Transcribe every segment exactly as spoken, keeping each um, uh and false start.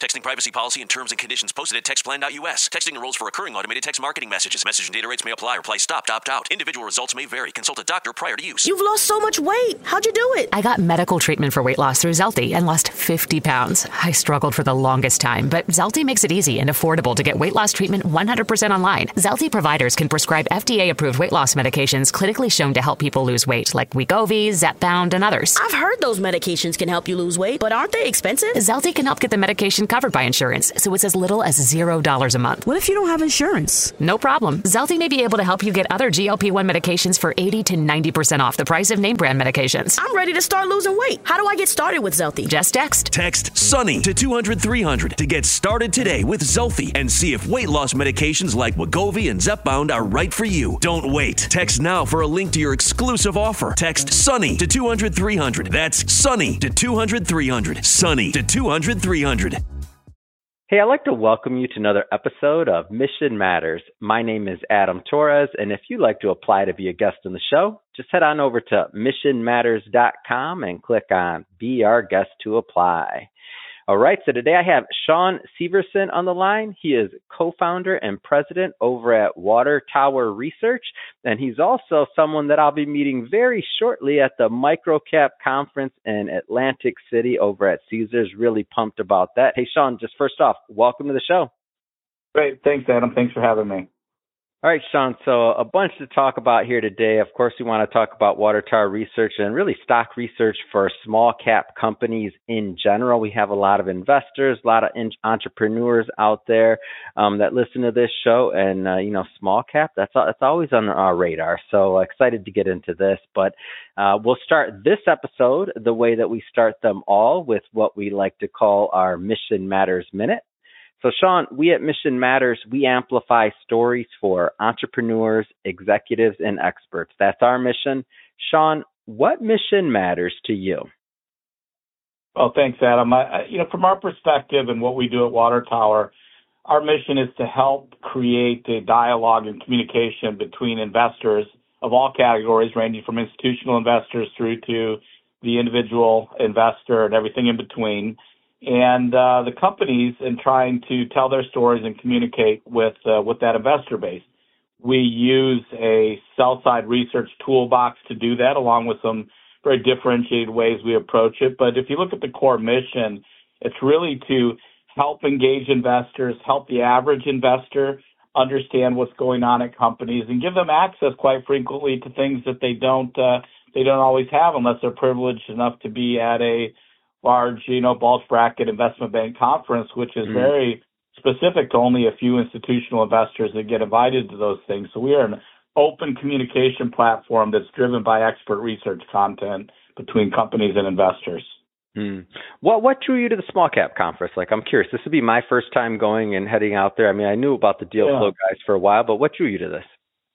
Texting privacy policy and terms and conditions posted at text plan dot U S. Texting enrolls for recurring automated text marketing messages. Message and data rates may apply. Reply stop, opt out. Individual results may vary. Consult a doctor prior to use. You've lost so much weight. How'd you do it? I got medical treatment for weight loss through Zelty and lost fifty pounds. I struggled for the longest time, but Zelty makes it easy and affordable to get weight loss treatment one hundred percent online. Zelty providers can prescribe F D A-approved weight loss medications clinically shown to help people lose weight, like Wegovy, Zepbound, and others. I've heard those medications can help you lose weight, but aren't they expensive? Zelty can help get the medication covered by insurance, so it's as little as zero dollars a month. What if you don't have insurance? No problem. Zelty may be able to help you get other G L P one medications for eighty to ninety percent off the price of name brand medications. I'm ready to start losing weight. How do I get started with Zelty? Just text. Text SUNNY to two hundred three hundred to get started today with Zelty and see if weight loss medications like Wegovy and Zepbound are right for you. Don't wait. Text now for a link to your exclusive offer. Text SUNNY to two hundred three hundred. That's SUNNY to two hundred three hundred. SUNNY to two hundred three hundred. Hey, I'd like to welcome you to another episode of Mission Matters. My name is Adam Torres, and if you'd like to apply to be a guest on the show, just head on over to mission matters dot com and click on Be Our Guest to apply. All right, so today I have Sean Severson on the line. He is co-founder and president over at Water Tower Research, and he's also someone that I'll be meeting very shortly at the Microcap Conference in Atlantic City over at Caesars. Really pumped about that. Hey, Sean, just first off, welcome to the show. Great. Thanks, Adam. Thanks for having me. All right, Sean, so a bunch to talk about here today. Of course, we want to talk about Water Tower Research and really stock research for small cap companies in general. We have a lot of investors, a lot of in- entrepreneurs out there um, that listen to this show, and, uh, you know, small cap, that's, that's always on our radar. So excited to get into this, but uh, we'll start this episode the way that we start them all, with what we like to call our Mission Matters Minute. So, Sean, we at Mission Matters, we amplify stories for entrepreneurs, executives, and experts. That's our mission. Sean, what mission matters to you? Well, thanks, Adam. I, I, you know, from our perspective and what we do at Water Tower, our mission is to help create a dialogue and communication between investors of all categories, ranging from institutional investors through to the individual investor and everything in between, and uh, the companies, and trying to tell their stories and communicate with uh, with that investor base. We use a sell-side research toolbox to do that, along with some very differentiated ways we approach it. But if you look at the core mission, it's really to help engage investors, help the average investor understand what's going on at companies, and give them access, quite frequently, to things that they don't uh, they don't always have unless they're privileged enough to be at a large, you know, bulge bracket investment bank conference, which is mm. very specific to only a few institutional investors that get invited to those things. So we are an open communication platform that's driven by expert research content between companies and investors. Mm. What what drew you to the small cap conference? Like, I'm curious. This would be my first time going and heading out there. I mean, I knew about the deal yeah. flow guys for a while, but what drew you to this?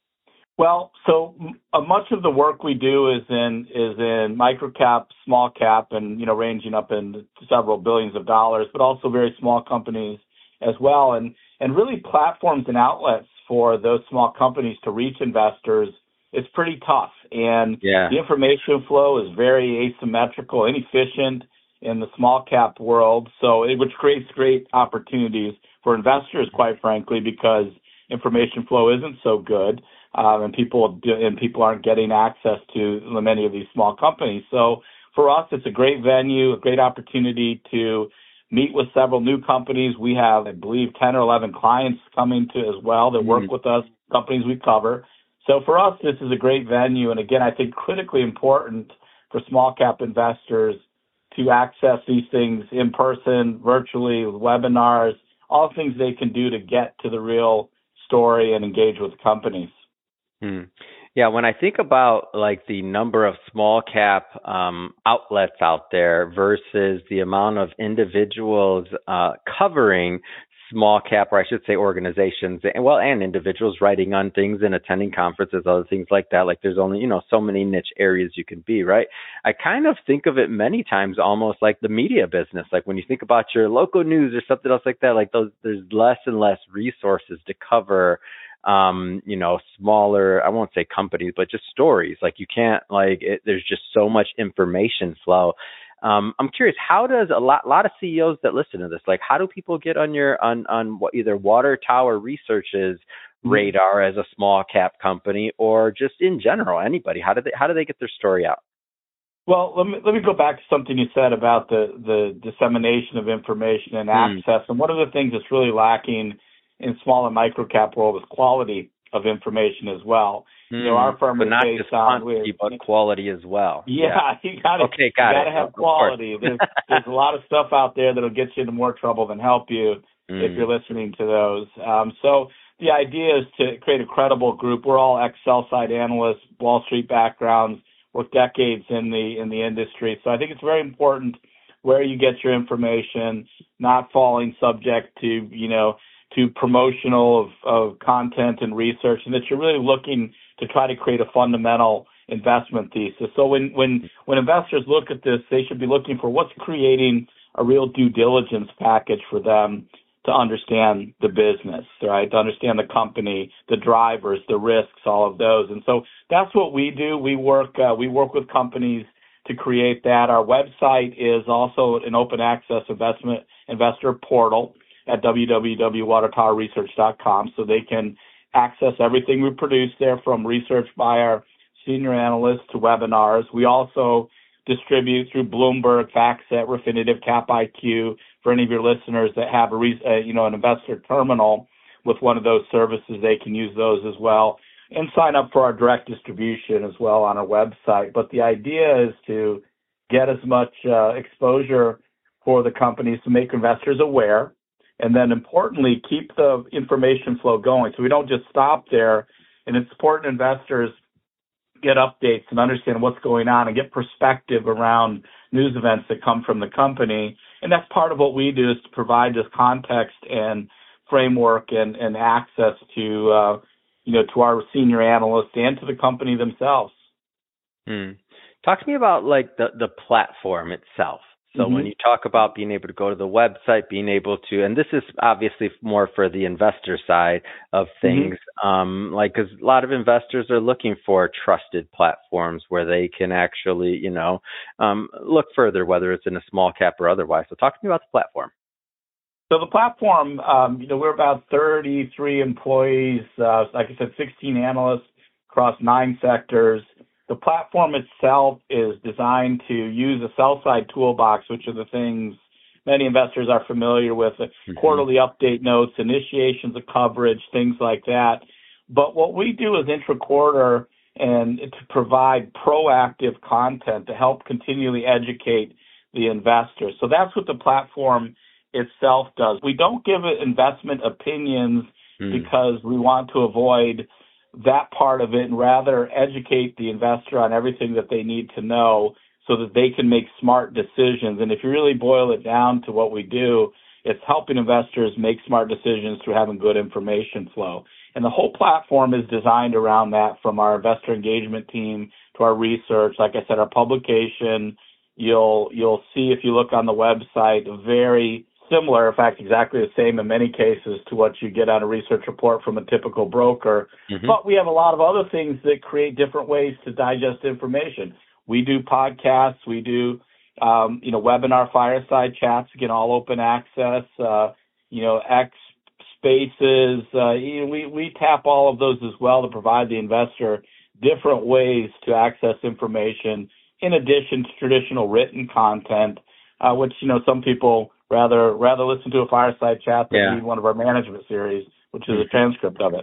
Well, so uh, much of the work we do is in is in microcap, small cap, and you know, ranging up in several billions of dollars, but also very small companies as well, and and really platforms and outlets for those small companies to reach investors is pretty tough, and yeah. the information flow is very asymmetrical, inefficient in the small cap world. So it which creates great opportunities for investors, quite frankly, because information flow isn't so good. Um, and people do, and people aren't getting access to many of these small companies. So for us, it's a great venue, a great opportunity to meet with several new companies. We have, I believe, ten or eleven clients coming to as well that work mm-hmm. with us, companies we cover. So for us, this is a great venue. And again, I think critically important for small cap investors to access these things in person, virtually, with webinars, all things they can do to get to the real story and engage with companies. Hmm. Yeah, when I think about like the number of small cap um, outlets out there versus the amount of individuals uh, covering small cap, or I should say organizations, and well, and individuals writing on things and attending conferences, other things like that. Like there's only, you know, so many niche areas you can be, right? I kind of think of it many times almost like the media business. Like when you think about your local news or something else like that, like those, there's less and less resources to cover um, you know, smaller, I won't say companies, but just stories. Like you can't, like, it, there's just so much information flow. Um, I'm curious, how does a lot, lot of C E Os that listen to this, like, how do people get on your on on what either Water Tower Research's radar as a small cap company, or just in general, anybody? How do they how do they get their story out? Well, let me let me go back to something you said about the, the dissemination of information and access. Mm. And one of the things that's really lacking in small and micro cap world is quality of information as well. Mm. You know, our firm but is not based just on quantity, but quality as well. Yeah, yeah. you got okay, got to have quality. There's, there's a lot of stuff out there that'll get you into more trouble than help you mm. if you're listening to those. Um, so the idea is to create a credible group. We're all ex-sell side analysts, Wall Street backgrounds, with decades in the in the industry. So I think it's very important where you get your information, not falling subject to, you know, to promotional of, of content and research, and that you're really looking to try to create a fundamental investment thesis. So when when when investors look at this, they should be looking for what's creating a real due diligence package for them to understand the business, right? To understand the company, the drivers, the risks, all of those. And so that's what we do. We work uh, we work with companies to create that. Our website is also an open access investment investor portal at w w w dot water tower research dot com, so they can access everything we produce there, from research by our senior analysts to webinars. We also distribute through Bloomberg, FactSet, Refinitiv, Cap I Q. For any of your listeners that have a re- uh, you know an investor terminal with one of those services, they can use those as well, and sign up for our direct distribution as well on our website. But the idea is to get as much uh, exposure for the companies to make investors aware, and then importantly, keep the information flow going. So we don't just stop there, and it's important investors get updates and understand what's going on and get perspective around news events that come from the company. And that's part of what we do, is to provide this context and framework and, and access to, uh, you know, to our senior analysts and to the company themselves. Hmm. Talk to me about like the, the platform itself. So mm-hmm. when you talk about being able to go to the website, being able to, and this is obviously more for the investor side of things, mm-hmm. um, like, because a lot of investors are looking for trusted platforms where they can actually, you know, um, look further, whether it's in a small cap or otherwise. So talk to me about the platform. So the platform, um, you know, we're about thirty-three employees, uh, like I said, sixteen analysts across nine sectors. The platform itself is designed to use a sell-side toolbox, which are the things many investors are familiar with, mm-hmm. quarterly update notes, initiations of coverage, things like that. But what we do is intra-quarter and to provide proactive content to help continually educate the investor. So that's what the platform itself does. We don't give it investment opinions mm. because we want to avoid that part of it, and rather educate the investor on everything that they need to know so that they can make smart decisions. And if you really boil it down to what we do, it's helping investors make smart decisions through having good information flow. And the whole platform is designed around that, from our investor engagement team to our research. Like I said, our publication, you'll you'll see if you look on the website, very similar, in fact, exactly the same in many cases to what you get on a research report from a typical broker. Mm-hmm. But we have a lot of other things that create different ways to digest information. We do podcasts, we do, um, you know, webinar fireside chats, again, all open access, uh, you know, X spaces. Uh, you know, we, we tap all of those as well to provide the investor different ways to access information in addition to traditional written content, uh, which, you know, some people rather rather listen to a fireside chat than yeah. read one of our management series, which is a transcript of it.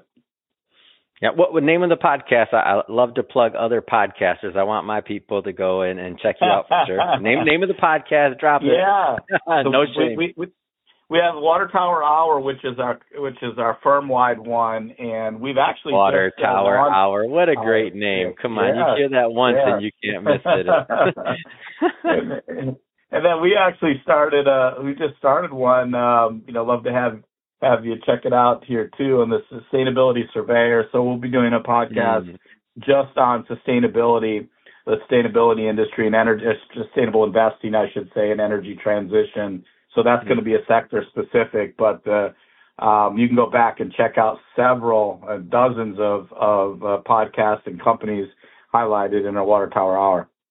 Yeah, what would name of the podcast? I, I love to plug other podcasters. I want my people to go in and check you out for sure. Name name of the podcast, drop it. Yeah, no so shame. We, we, we have Water Tower Hour, which is our which is our firm wide one, and we've actually Water just, Tower uh, Hour. What a great uh, name! Come on, yeah, you hear that once yeah. and you can't miss it. and, and then we actually started. Uh, we just started one. Um, you know, love to have have you check it out here too on the Sustainability Surveyor. So we'll be doing a podcast mm. just on sustainability, the sustainability industry and energy, sustainable investing, I should say, and energy transition. So that's mm. going to be a sector specific, but uh, um, you can go back and check out several uh, dozens of of uh, podcasts and companies highlighted in our Water Tower Hour.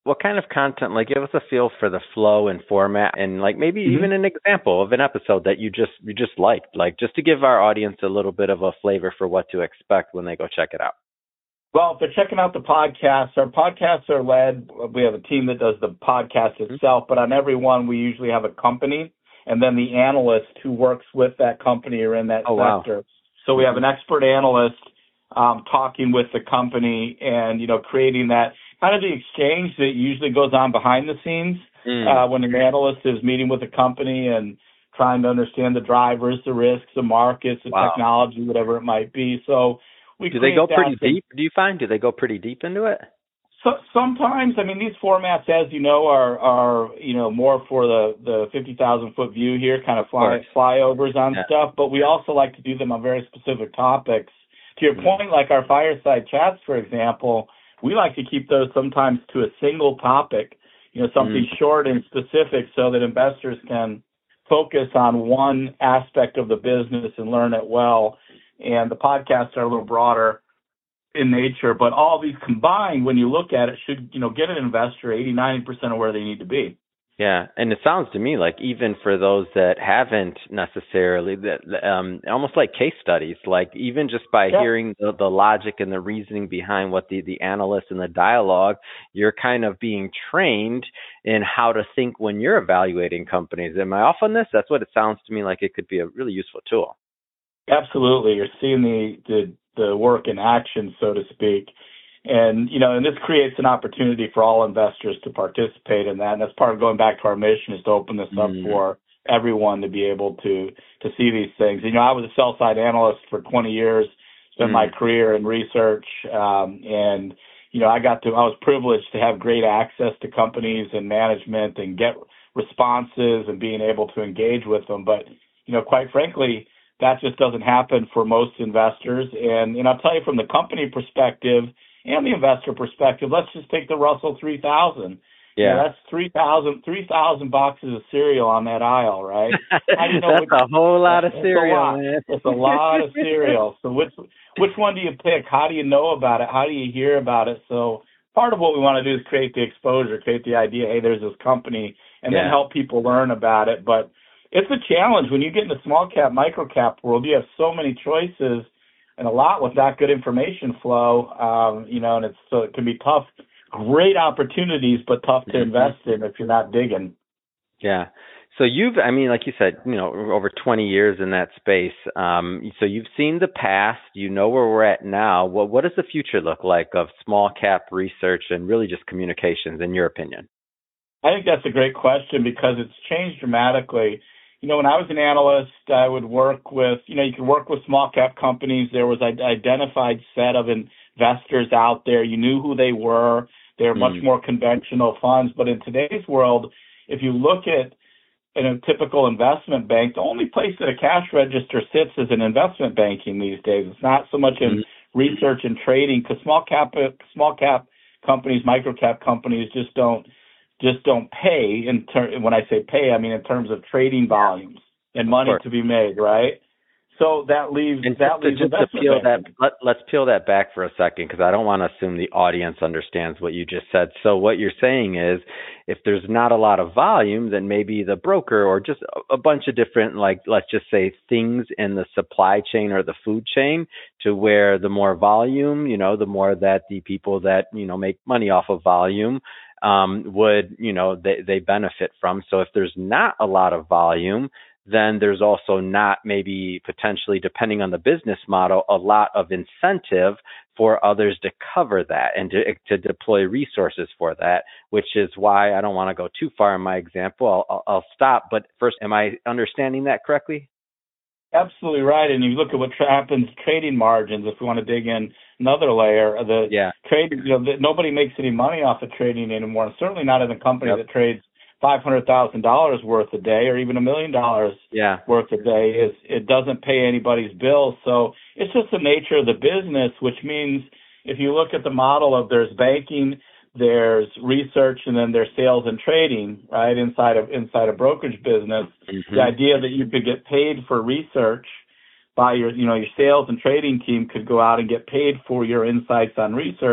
what kind of content, like give us a feel for the flow and format and like maybe mm-hmm. even an example of an episode that you just you just liked, like just to give our audience a little bit of a flavor for what to expect when they go check it out. Well, if they're checking out the podcasts, our podcasts are led, we have a team that does the podcast itself, but on every one we usually have a company and then the analyst who works with that company or in that oh, sector. Wow. So we have an expert analyst um, talking with the company and, you know, creating that kind of the exchange that usually goes on behind the scenes mm. uh, when an analyst is meeting with a company and trying to understand the drivers, the risks, the markets, the wow. technology, whatever it might be. So we do they go pretty deep? Do you find do they go pretty deep into it? So sometimes, I mean, these formats, as you know, are are you know more for the the fifty thousand foot view here, kind of fly of flyovers on yeah. stuff. But we also like to do them on very specific topics. To your mm. point, like our fireside chats, for example. We like to keep those sometimes to a single topic, you know, something mm. short and specific so that investors can focus on one aspect of the business and learn it well. And the podcasts are a little broader in nature, but all these combined, when you look at it, should, you know, get an investor eighty, ninety percent of where they need to be. Yeah, and it sounds to me like even for those that haven't necessarily, that um, almost like case studies, like even just by yeah. hearing the, the logic and the reasoning behind what the, the analyst and the dialogue, you're kind of being trained in how to think when you're evaluating companies. Am I off on this? That's what it sounds to me like it could be a really useful tool. Absolutely. You're seeing the, the, the work in action, so to speak. And, you know, and this creates an opportunity for all investors to participate in that. And that's part of going back to our mission, is to open this up mm. for everyone to be able to to see these things. You know, I was a sell-side analyst for twenty years, spent mm. my career in research. Um, and, you know, I got to, I was privileged to have great access to companies and management and get responses and being able to engage with them. But, you know, quite frankly, that just doesn't happen for most investors. And, and I'll tell you from the company perspective, and the investor perspective, let's just take the Russell three thousand. Yeah, you know, that's three thousand three thousand boxes of cereal on that aisle, right? How do you know that's which, a whole lot of cereal, man. It's a lot of cereal. So which which one do you pick? How do you know about it? How do you hear about it? So part of what we want to do is create the exposure, create the idea, hey, there's this company, and yeah. then help people learn about it. But it's a challenge. When you get in the small cap, micro cap world, you have so many choices and a lot with that good information flow, um, you know, and it's so it can be tough. Great opportunities, but tough to mm-hmm. invest in if you're not digging. Yeah. So you've, I mean, like you said, you know, over twenty years in that space. Um, so you've seen the past. You know where we're at now. Well, what does the future look like of small cap research and really just communications, in your opinion? I think that's a great question because it's changed dramatically. You know, when I was an analyst, I would work with, you know, you could work with small cap companies. There was an identified set of investors out there. You knew who they were. They were much mm. more conventional funds. But in today's world, if you look at in a typical investment bank, the only place that a cash register sits is in investment banking these days. It's not so much in mm. research and trading because small cap, small cap companies, micro cap companies just don't. just don't pay in ter- when I say pay, I mean in terms of trading volumes and money to be made, right? So that leaves and that to, leaves just to peel that. Let, let's peel that back for a second because I don't want to assume the audience understands what you just said. So what you're saying is, if there's not a lot of volume, then maybe the broker or just a, a bunch of different, like let's just say things in the supply chain or the food chain, to where the more volume, you know, the more that the people that you know make money off of volume. Um, would, you know, they, they benefit from. So if there's not a lot of volume, then there's also not maybe potentially, depending on the business model, a lot of incentive for others to cover that and to, to deploy resources for that, which is why I don't want to go too far in my example. I'll, I'll, I'll stop. But first, am I understanding that correctly? Absolutely right. And you look at what happens trading margins, if we want to dig in another layer, the yeah. trading, you know, the, nobody makes any money off of trading anymore. And certainly not in a company yep. that trades five hundred thousand dollars worth a day or even a million dollars yeah. worth a day. Is it doesn't pay anybody's bills. So it's just the nature of the business, which means if you look at the model of there's banking, there's research, and then there's sales and trading, right, inside of inside a brokerage business. Mm-hmm. The idea that you could get paid for research by your, you know, your sales and trading team could go out and get paid for your insights on research.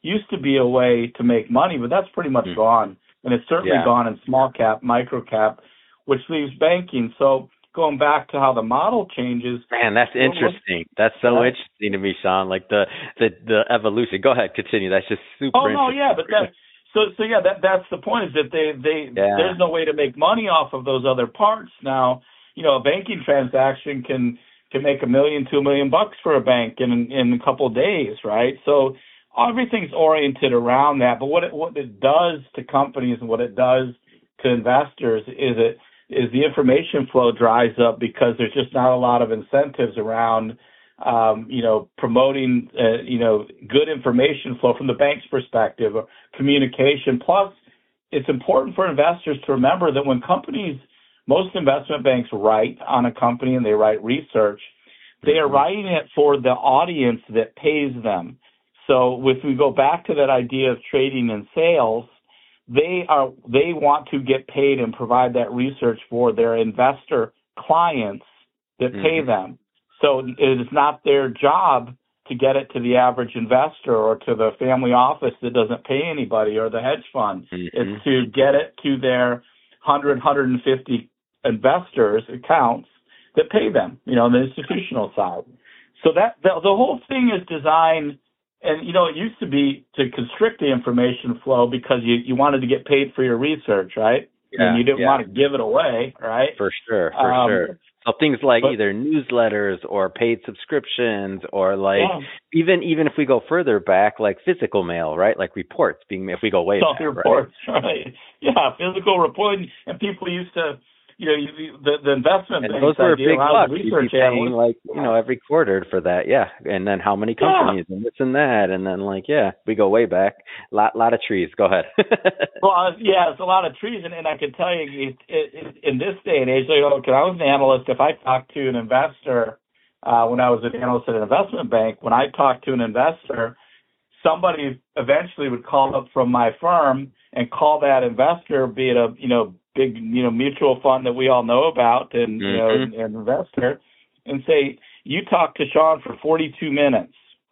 used to be a way to make money, but that's pretty much mm. gone. And it's certainly yeah. gone in small cap, micro cap, which leaves banking. So going back to how the model changes. Man, that's interesting. That's so yeah. interesting to me, Sean. Like the, the, the evolution. Go ahead, continue. That's just super oh, interesting. Oh, no, yeah, but that, so, so yeah, that, that's the point, is that they, they, yeah. there's no way to make money off of those other parts. Now, you know, a banking transaction can, can make a million, two million bucks for a bank in, in a couple of days, right? So everything's oriented around that. But what it, what it does to companies and what it does to investors is it, is the information flow dries up, because there's just not a lot of incentives around, um, you know, promoting, uh, you know, good information flow from the bank's perspective, or communication. Plus, it's important for investors to remember that when companies, most investment banks write on a company and they write research, they are writing it for the audience that pays them. So if we go back to that idea of trading and sales, They are they want to get paid and provide that research for their investor clients that pay mm-hmm. them. So it is not their job to get it to the average investor or to the family office that doesn't pay anybody, or the hedge fund. Mm-hmm. It's to get it to their one hundred, one hundred fifty investors accounts that pay them, you know, on the institutional side. So that the, the whole thing is designed. And, you know, it used to be to constrict the information flow because you, you wanted to get paid for your research, right? Yeah, and you didn't yeah. want to give it away, right? For sure, for um, sure. So things like but, either newsletters or paid subscriptions, or like yeah. even even if we go further back, like physical mail, right? Like reports being, if we go way back, reports, right? right? Yeah, physical reporting. And people used to, you know, you, the, the investment and banks those were big bucks. You'd be paying like, you know, every quarter for that, yeah. And then how many companies yeah. and this and that, and then like, yeah, we go way back. Lot, lot of trees. Go ahead. well, uh, yeah, it's a lot of trees, and, and I can tell you, it, it, it, in this day and age, you know, because I was an analyst, if I talked to an investor uh, when I was an analyst at an investment bank, when I talked to an investor, somebody eventually would call up from my firm and call that investor, be it a, you know, big, you know, mutual fund that we all know about, and, mm-hmm. you know, an, an investor, and say, you talked to Sean for forty-two minutes.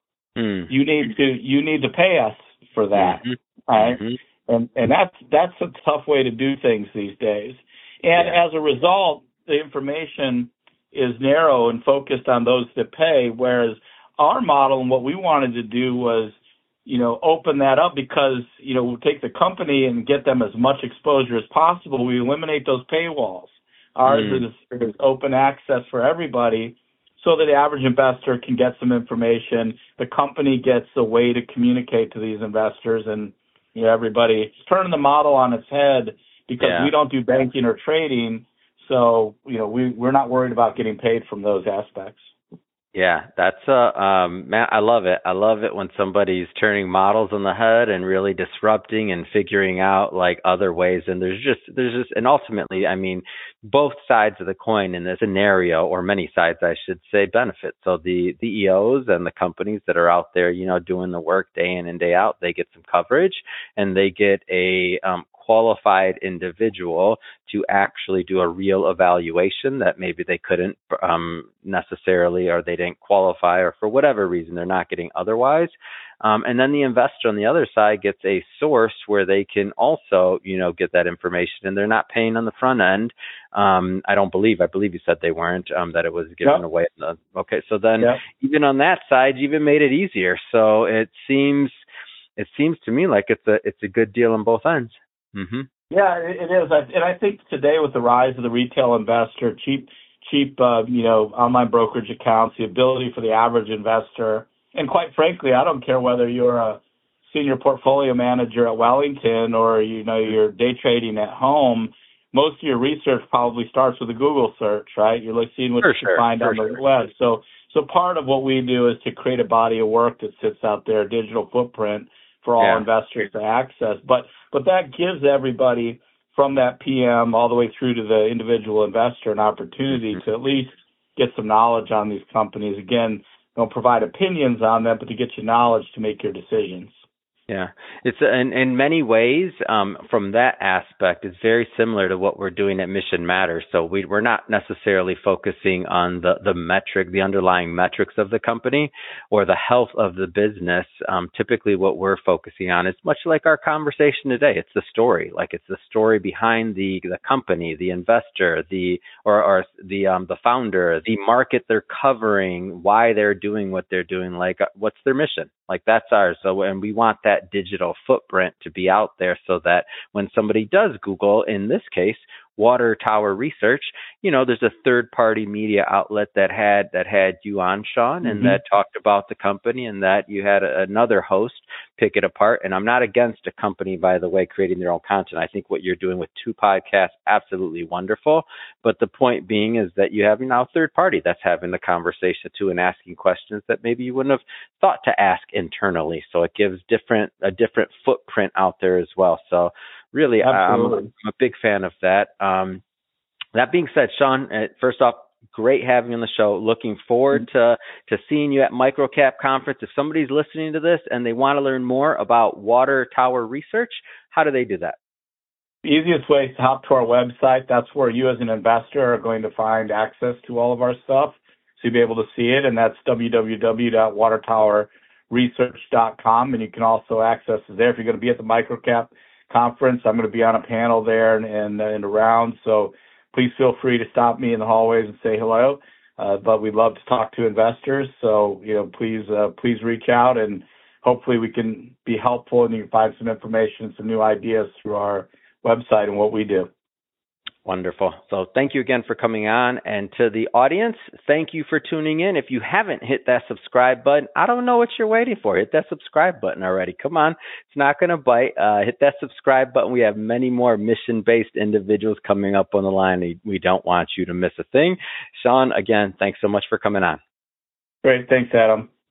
Mm. You need to, you need to pay us for that. Mm-hmm. Right. Mm-hmm. And, and that's, that's a tough way to do things these days. And yeah. as a result, the information is narrow and focused on those that pay. Whereas our model and what we wanted to do was, you know, open that up, because, you know, we'll take the company and get them as much exposure as possible. We eliminate those paywalls. Ours mm. is, is open access for everybody, so that the average investor can get some information. The company gets a way to communicate to these investors, and, you know, everybody. It's turning the model on its head, because yeah. we don't do banking or trading. So, you know, we, we're not worried about getting paid from those aspects. Yeah, that's uh um man, I love it. I love it when somebody's turning models on the head and really disrupting and figuring out like other ways. And there's just there's just and ultimately, I mean, both sides of the coin in this scenario, or many sides I should say, benefit. So the the E Os and the companies that are out there, you know, doing the work day in and day out, they get some coverage, and they get a um qualified individual to actually do a real evaluation that maybe they couldn't um, necessarily, or they didn't qualify, or for whatever reason they're not getting otherwise. Um, and then the investor on the other side gets a source where they can also, you know, get that information, and they're not paying on the front end. Um, I don't believe, I believe you said they weren't, um, that it was given yep. away. The, okay. So then yep. even on that side, you even made it easier. So it seems, it seems to me like it's a, it's a good deal on both ends. Mm-hmm. Yeah, it, it is. I, and I think today, with the rise of the retail investor, cheap, cheap, uh, you know, online brokerage accounts, the ability for the average investor, and quite frankly, I don't care whether you're a senior portfolio manager at Wellington or, you know, you're day trading at home. Most of your research probably starts with a Google search, right? You're seeing what for you sure, can find on sure. the web. So, so part of what we do is to create a body of work that sits out there, a digital footprint for all yeah. investors to access. But but that gives everybody, from that P M all the way through to the individual investor, an opportunity mm-hmm. to at least get some knowledge on these companies. Again, don't provide opinions on them, but to get you knowledge to make your decisions. Yeah, it's in in many ways um, from that aspect, it's very similar to what we're doing at Mission Matters. So we we're not necessarily focusing on the the metric, the underlying metrics of the company or the health of the business. Um, typically, what we're focusing on is much like our conversation today. It's the story, like it's the story behind the the company, the investor, the or or the um, the founder, the market they're covering, why they're doing what they're doing, like uh, what's their mission. Like that's ours. So, and we want that digital footprint to be out there so that when somebody does Google, in this case, Water Tower Research, you know, there's a third party media outlet that had, that had you on, Sean, and mm-hmm. that talked about the company, and that you had a, another host pick it apart. And I'm not against a company, by the way, creating their own content. I think what you're doing with two podcasts, absolutely wonderful. But the point being is that you have now a third party that's having the conversation too and asking questions that maybe you wouldn't have thought to ask internally. So it gives different, a different footprint out there as well. So really, I'm, I'm a big fan of that. Um, that being said, Sean, first off, great having you on the show. Looking forward to, to seeing you at MicroCap Conference. If somebody's listening to this and they want to learn more about Water Tower Research, how do they do that? The easiest way is to hop to our website. That's where you as an investor are going to find access to all of our stuff. So you'll be able to see it, and that's w w w dot water tower research dot com. And you can also access it there. If you're going to be at the MicroCap Conference, I'm going to be on a panel there and, and, and around. So please feel free to stop me in the hallways and say hello. Uh, but we'd love to talk to investors. So, you know, please, uh, please reach out, and hopefully we can be helpful and you can find some information, some new ideas through our website and what we do. Wonderful. So thank you again for coming on. And to the audience, thank you for tuning in. If you haven't hit that subscribe button, I don't know what you're waiting for. Hit that subscribe button already. Come on. It's not going to bite. Uh, hit that subscribe button. We have many more mission-based individuals coming up on the line. We don't want you to miss a thing. Sean, again, thanks so much for coming on. Great. Thanks, Adam.